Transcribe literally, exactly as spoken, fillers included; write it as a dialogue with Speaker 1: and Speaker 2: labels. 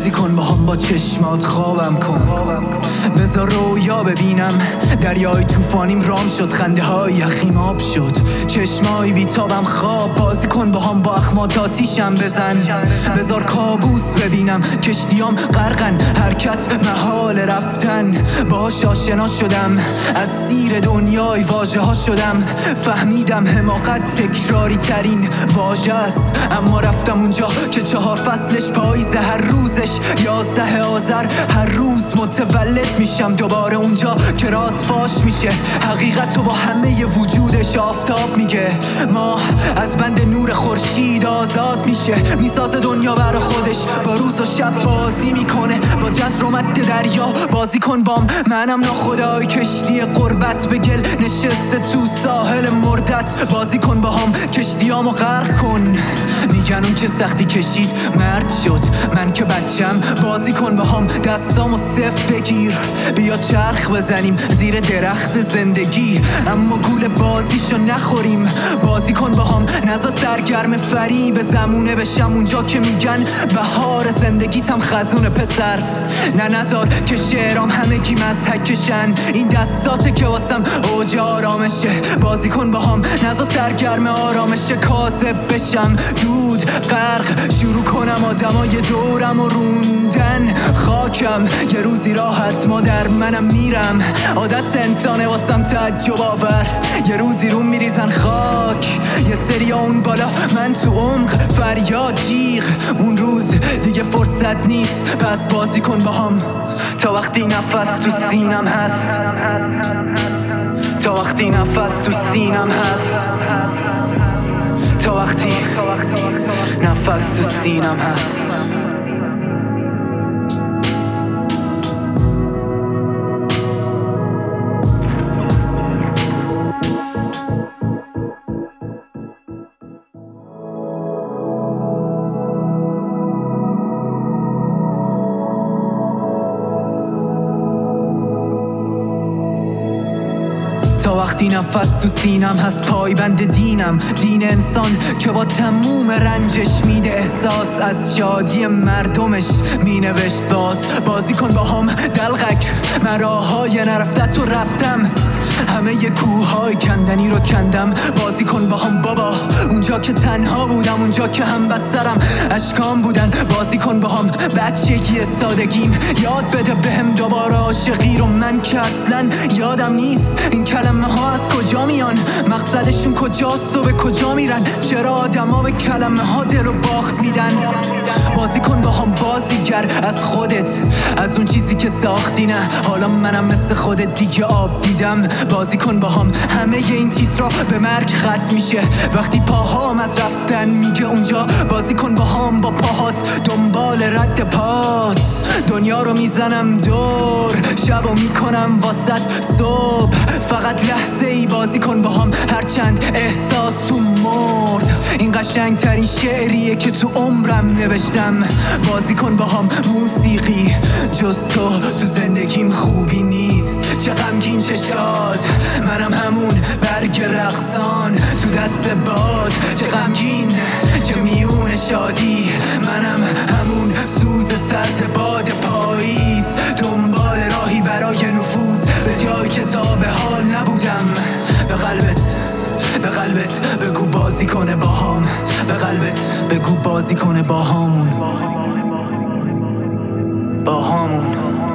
Speaker 1: بازی کن با هم، با چشمات خوابم کن. بذار رویا ببینم دریای توفانیم رام شد، خنده های یخیم آب شد، چشمای بیتابم خواب. بازی کن با هم، با اخمات آتیشم بزن. بذار کابوس ببینم کشتیام غرقن، حرکت محال رفتن. باش آشنا شدم، از سیر دنیای واژه ها شدم. فهمیدم حماقت تکراری ترین واژه است، اما رفتم اونجا که چهار فصلش پاییزه، هر روزش یازده آذر، هر روز متولد میشم دوباره اونجا که راز فاش میشه. حقیقتو با همه وجودش آفتاب میگه، ماه از بند نور خورشید آزاد میشه. میسازه دنیا برا خودش، با روز و شب بازی میکنه، با جزر و مد دریا بازی کن بام. منم ناخدای کشتی قربت به گل نشسته تو ساحل مردت. بازی کن با هم، کشتیامو غرق کن. میگن اون که سختی کشید مرد شد، من که بچم. بازی کن با هم، دستامو صفر بگیر، بیا چرخ بزنیم زیر درخت زندگی، اما گول بازیشو نخوریم. بازی کن با هم، نزا سرگرم فریب زمونه بشم اونجا که میگن بهار زندگیتم خزونه پسر. نه نزار که شعرام همگی مضحکشن، این دستاته که واسم اوج آرامشه. بازی کن با هم، نزا سرگرم آرامش کاذب بشم، دود غرق شروع کنم آدمای دورم و روندن خاکم. یه روزی راحت ما در منم میرم، عادت انسانه واسم تعجب آور. یه روزی روم میریزن خاک، یه سری اون بالا من تو عمق فریاد جیغ. اون روز دیگه فرصت نیست، پس بازی کن با هم تا وقتی نفس تو سینم هست، تا وقتی نفس تو سینم هست، تا وقتی نفس تو سینم هست. تا وقتی نفس تو سینم هست، پایبند دینم، دین انسان که با تموم رنجش میده احساس از شادی مردمش مینوشت باز. بازی کن با هم دلغک، من راههای نرفته تو رفتم، همه ی کوههای کندنی رو کندم. بازی کن با هم بابا، اونجا که تنها بودم، اونجا که هم بسترم اشکام بودن. بازی کن با هم بچگی سادگیم، یاد بده بهم دوباره عاشقی رو، من که اصلا یادم نیست این کلمه ها از کجا میان، مقصدشون کجاست و به کجا میرن، چرا آدم ها به کلمه ها دل و باخت میدن. بازی کن با هم بازیگر از خودت، از اون چیزی که ساختی. نه حالا منم مثل خودت دیگه آب دیدم. بازی کن با هم، همه ی این تیترا به مرگ ختم میشه وقتی پاهام از رفتن میگه اونجا. بازی کن با هم، با پاهات دنبال رد پات، دنیا رو میزنم دور، شبو میکنم واسط صبح، فقط لحظه ای. بازی کن با هم، هرچند احساس تو مرد، این قشنگ ترین شعریه که تو عمرم نوشتم. بازی کن با هم موسیقی، جز تو تو زندگیم خوبی نیست. چه غمگین چه شاد، منم همون برگ رقصان تو دست باد. چه غمگین چه میون شادی، منم همون سوز سرد باد پاییز، دنبال راهی برای نفوذ به جایی که تا به حال نبودم. به قلبت به قلبت بگو بازی کنه با هم، به قلبت بگو بازی کنه با همون، با همون.